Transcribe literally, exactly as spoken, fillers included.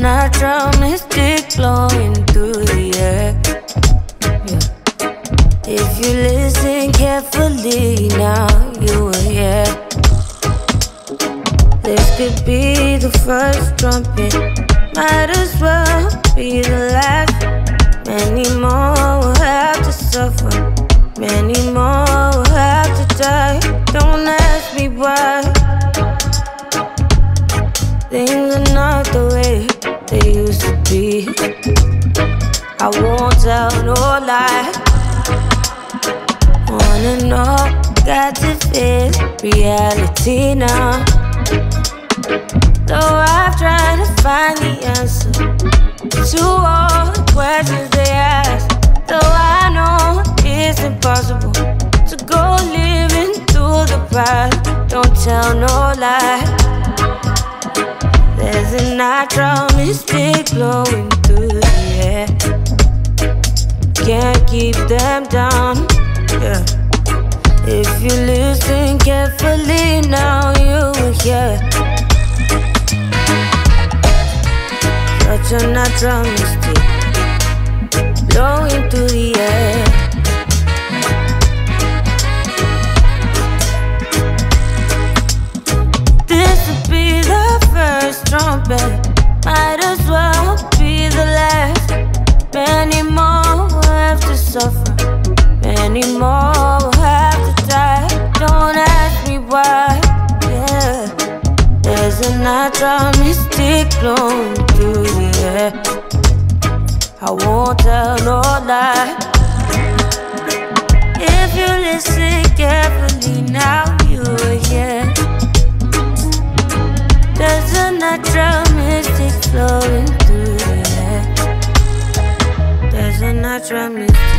natural mystic flowing through the air. Yeah. If you listen carefully, now you will hear. This could be the first trumpet, might as well be the last. Many more will have to suffer, many more will have to die. Don't ask me why. Things are not the way they used to be. I won't tell no lie. Wanna know, got to face reality now. Though I've tried to find the answer to all the questions they ask. Though I know it's impossible to go living through the past. Don't tell no lie. There's a natural mystic flowing through the air. Can't keep them down, yeah. If you listen carefully, now you will hear. Such a natural mystic blowing through the air. This will be the first trumpet, might as well be the last. Many more will have to suffer, many more will have to die. Don't ask me why, yeah. There's a natural mystic flowing through the air. I won't tell no lie. If you listen carefully, now you will hear. There's a natural mystic flowing through the air. There's a natural mystic.